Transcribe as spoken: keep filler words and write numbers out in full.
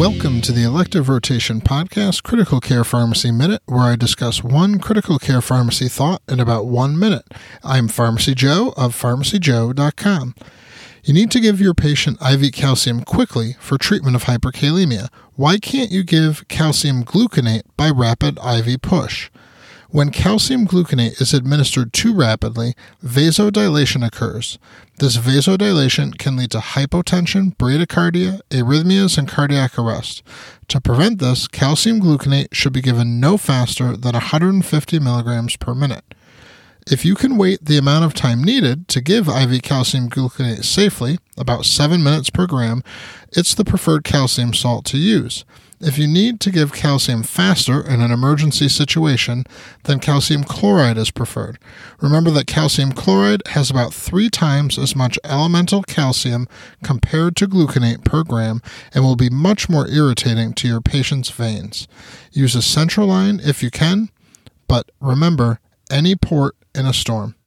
Welcome to the Elective Rotation Podcast, Critical Care Pharmacy Minute, where I discuss one critical care pharmacy thought in about one minute. I'm Pharmacy Joe of pharmacy joe dot com. You need to give your patient I V calcium quickly for treatment of hyperkalemia. Why can't you give calcium gluconate by rapid I V push? When calcium gluconate is administered too rapidly, vasodilation occurs. This vasodilation can lead to hypotension, bradycardia, arrhythmias, and cardiac arrest. To prevent this, calcium gluconate should be given no faster than one hundred fifty milligrams per minute. If you can wait the amount of time needed to give I V calcium gluconate safely, about seven minutes per gram, it's the preferred calcium salt to use. If you need to give calcium faster in an emergency situation, then calcium chloride is preferred. Remember that calcium chloride has about three times as much elemental calcium compared to gluconate per gram and will be much more irritating to your patient's veins. Use a central line if you can, but remember, any port in a storm.